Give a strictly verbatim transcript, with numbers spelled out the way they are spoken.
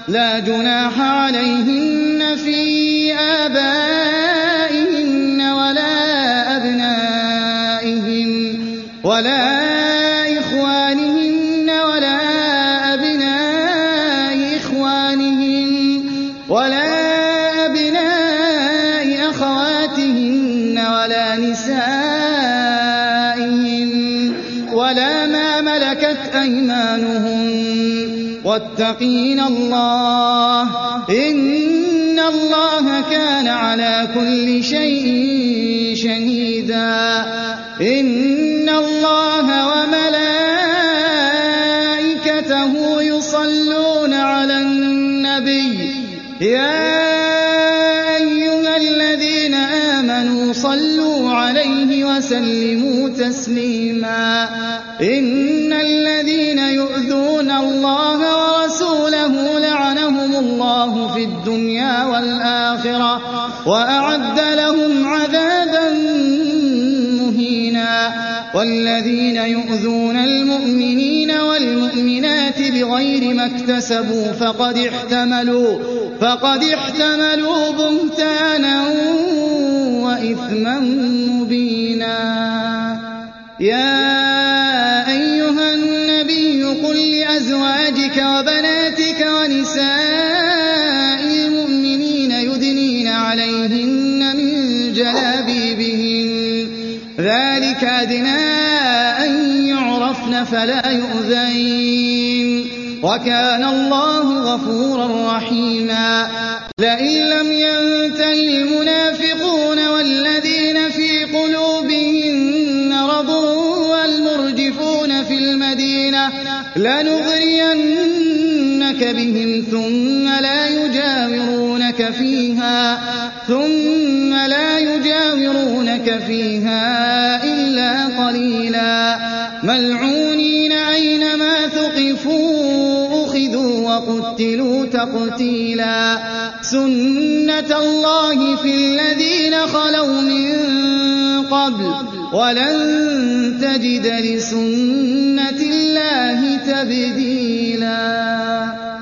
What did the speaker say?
لا جناح عليهن في آبائهن ولا أبنائهن ولا إخوانهن ولا أبناء إخوانهن ولا أبناء أخواتهن ولا نسائهن ولا ما ملكت أيمانهن واتقين الله إن الله كان على كل شيء شهيدا إن الله وملائكته يصلون على النبي يا أيها الذين آمنوا صلوا عليه وسلموا تسليما إن الذين يؤذون الله ورسوله لعنهم الله في الدنيا والآخرة وأعد لهم عذابا مهينا والذين يؤذون المؤمنين والمؤمنات بغير ما اكتسبوا فقد احتملوا فقد احتملوا بهتانا وإثما مبينا يا أيها النبي قل لأزواجك وبناتك ونساء المؤمنين يدنين عليهن من جلابيبهن ذلك أدنى أن يعرفن فلا يؤذين وكان الله غفورا رحيما لئن لم ينته المنافقون والذين في قلوبهم مرض والمرجفون في المدينة لنغرينك بهم ثم لا يجاورونك فيها ثم لا يجاورونك فيها إلا قليلا ملعونين أينما ثقفوا أخذوا وقتلوا تقتيلا سنة الله في الذين خلوا من قبل ولن تجد لسنة الله تبديلا